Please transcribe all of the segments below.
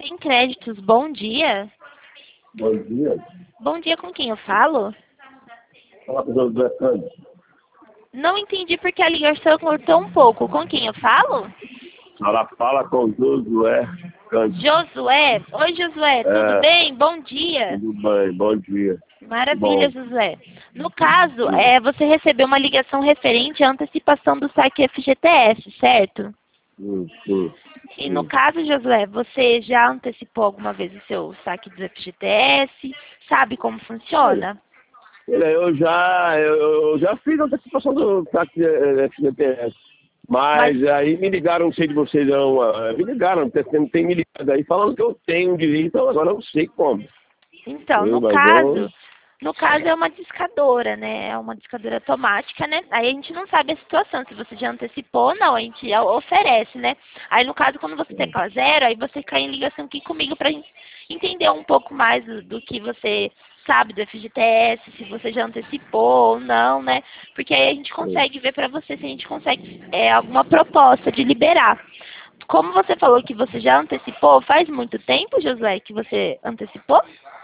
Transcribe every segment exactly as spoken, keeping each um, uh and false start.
Sem Créditos, bom dia. Bom dia. Bom dia, com quem eu falo? Fala com o José Cândido. Não entendi porque a ligação cortou um pouco. Com quem eu falo? Ela fala com o Josué Cândido. Josué. Oi, Josué, tudo É. bem? Bom dia. Tudo bem, bom dia. Maravilha, Bom. Josué. No caso, Sim. é, você recebeu uma ligação referente à antecipação do saque F G T S, certo? Sim, sim, E no sim. caso, Josué, você já antecipou alguma vez o seu saque do F G T S? Sabe como funciona? Olha, eu já, eu, eu já fiz a antecipação do táxi F G T S. Mas, Mas- aí me ligaram, não sei de vocês, não, eh, me ligaram, tem, tem me ligado aí falando que eu tenho direito, então agora eu não sei como. Então, Eu, no mas eu, caso, no caso é uma discadora, né? É uma discadora automática, né? Aí a gente não sabe a situação, se você já antecipou ou não, a gente oferece, né? Aí no caso, quando você tecla zero, aí você cai em ligação aqui comigo pra gente entender um pouco mais do, do que você sabe do F G T S, se você já antecipou ou não, né? Porque aí a gente consegue ver pra você se a gente consegue é, alguma proposta de liberar. Como você falou que você já antecipou, faz muito tempo, Josué, que você antecipou?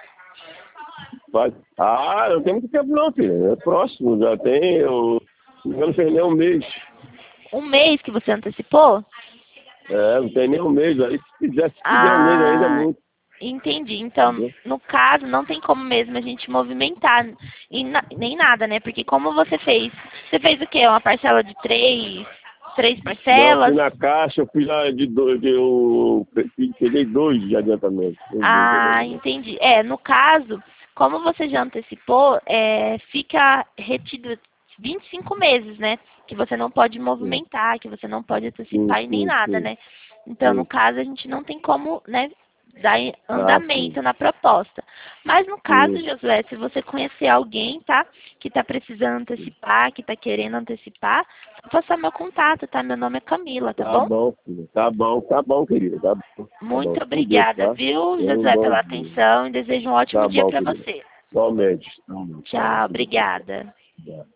Mas, ah, não tem muito tempo não, filho. É próximo, já tem, eu, se não me engano, fez nem um mês. Um mês que você antecipou? É, não tem nem um mês aí. Se quiser, se quiser um mês ainda é Ah, muito. entendi. Então, Entendeu? no caso, não tem como mesmo a gente movimentar e na- nem nada, né? Porque como você fez? Você fez o quê? Uma parcela de três, três Não, eu fui parcelas? na caixa, eu fiz a de dois, de, eu pe- peguei dois de adiantamento. Dois de Ah, adiantamento. entendi. É, no caso, como você já antecipou, é, fica retido vinte e cinco meses, né? Que você não pode Sim, movimentar, que você não pode sim, antecipar e nem sim, nada, sim, né? Então, no sim. caso, a gente não tem como, né, dar Ah, sim, andamento na proposta. Mas no caso, sim. Josué, se você conhecer alguém, tá? Que tá precisando antecipar, que tá querendo antecipar, só passar meu contato, tá? Meu nome é Camila, tá Tá bom? bom, filho. Tá bom, tá bom, querido. Tá bom, tá bom. Muito Com Deus, obrigada, tá? viu, Tenha um Josué, bom pela dia. atenção e desejo um ótimo Tá dia bom, para querido. você. Somente. Somente. Tá bom, Tchau, tudo bem. obrigada. Obrigado.